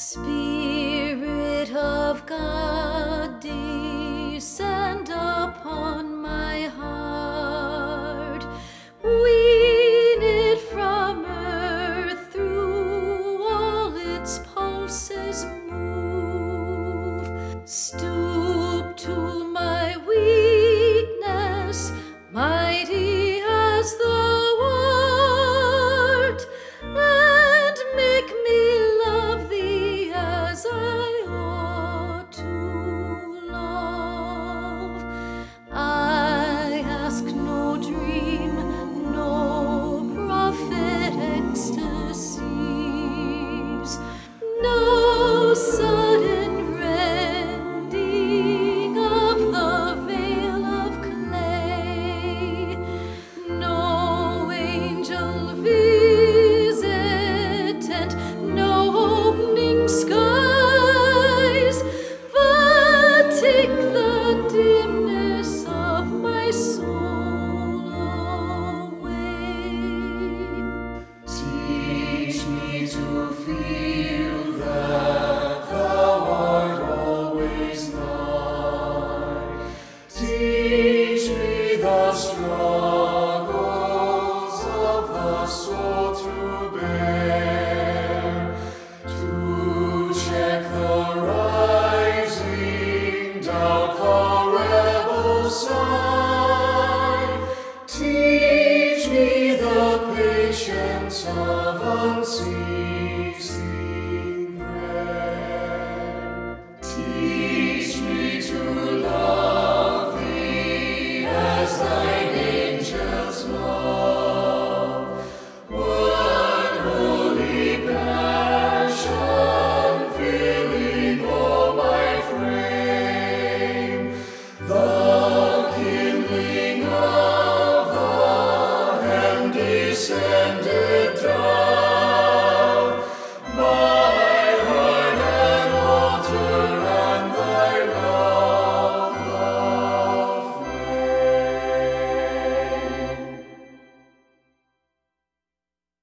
Spirit of God, descend upon my heart. Wean it from earth, through all its pulses move. Stoop to my weakness, mighty as thou art, and make me love thee as I ought to love. I ask no dream, no prophet ecstasies, no sudden rending of the veil of clay, no angel visitant, no opening skies, but take the dimness of my soul away. Teach me to feel that thou art always nigh. Teach me the strong